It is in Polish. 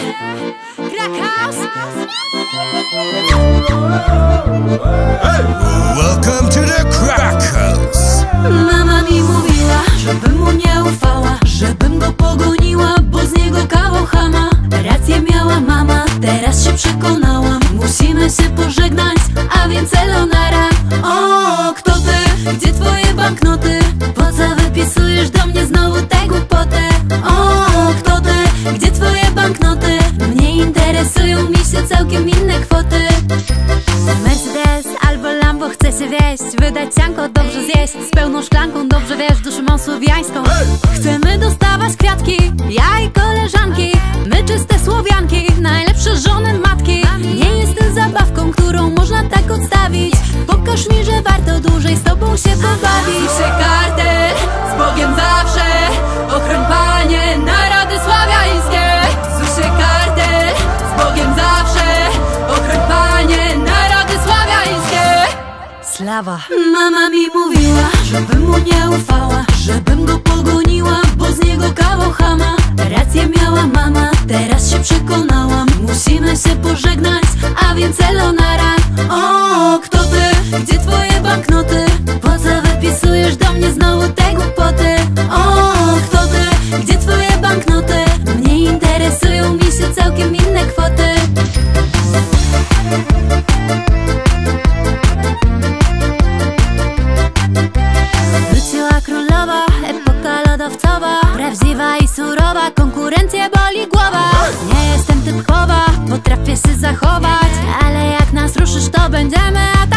Crack House. Welcome to the Crack House. Mama mi mówiła, żebym mu nie ufała, żebym go pogoniła, bo z niego kawał chama. Rację miała mama, teraz się przekonałam. Musimy się pożegnać, a więc elonara. O, kto ty? Gdzie twoje banknoty? Po co wypisujesz do mnie znowu tę głupotę? O, kto ty? Gdzie twoje banknoty? Mnie interesują mi się całkiem inne kwoty. Mercedes albo Lambo chcę się wieść, wydać cianko, dobrze zjeść, z pełną szklanką, dobrze wiesz, duszę mam słowiańską. Chcemy dostawać kwiatki, ja i koleżanki, my czyste Słowianki, najlepsze żony matki. Nie jestem zabawką, którą można tak odstawić. Pokaż mi, że warto dłużej z tobą się pobawić. Słyszę kartel, z Bogiem zawsze, ochroń Panie narody słowiańskie. Słyszę kartel, z Bogiem zawsze, ochroń Panie narody słowiańskie. Slawa. Mama mi mówiła, żebym mu nie ufała, żebym go pogoniła, bo z niego kawał chama. Rację miała mama, teraz się przekonałam. Musimy się pożegnać, a więc elonara. O, kto ty? Gdzie twoje banknoty? Po co wypisujesz do mnie znowu te głupoty? O, kto ty? Gdzie twoje banknoty? Mnie interesują mi się całkiem inne kwoty. Wróciła królowa, epoka lodowcowa, prawdziwa i surowa, konkurencję boli głowa. Nie jestem typowa, potrafię się zachować, ale jak nas ruszysz, to będziemy atakować.